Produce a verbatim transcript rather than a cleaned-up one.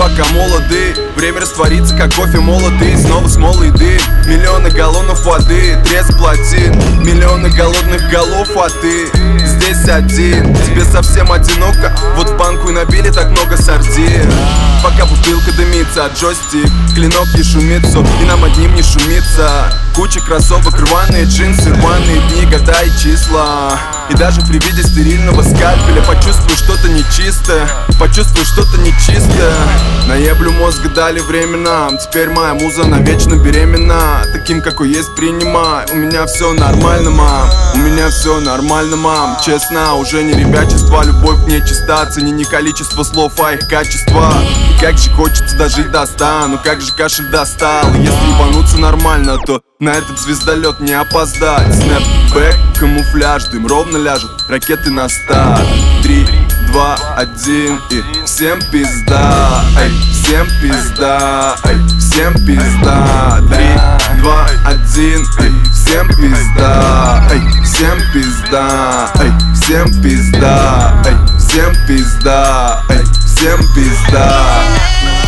пока молоды. Время растворится, как кофе молотый. Снова смолы и дым. Миллионы галлонов воды, треск плотин. Миллионы голодных голов, а ты здесь один. Тебе совсем одиноко. Вот в банку и набили так много сардин. Пока бутылка дымится, а джойстик клинок не шумит, все, и нам одним не шумится. Куча кроссовок, рваные джинсы, рваные дни, года и числа. И даже при виде стерильного скальпеля почувствую что-то нечистое, почувствую что-то нечистое. Наеблю мозг дали временам. Теперь моя муза навечно беременна. Таким, какой есть, принимай. У меня все нормально, мам. У меня все нормально, мам. Честно, уже не ребячество. Любовь нечиста. Цени не количество слов, а их качество. И как же хочется дожить до ста. Ну как же кашель достал. И если ебануться нормально, то на этот звездолет не опоздать. Снэпбэк, камуфляж, дым ровно ляжет. Ракеты на старт. Три, два, один и всем пизда. Эй, всем пизда. Эй, всем пизда. Три, два, один и всем пизда. Эй, всем пизда. Эй, всем пизда. Эй, всем пизда. Эй, всем пизда.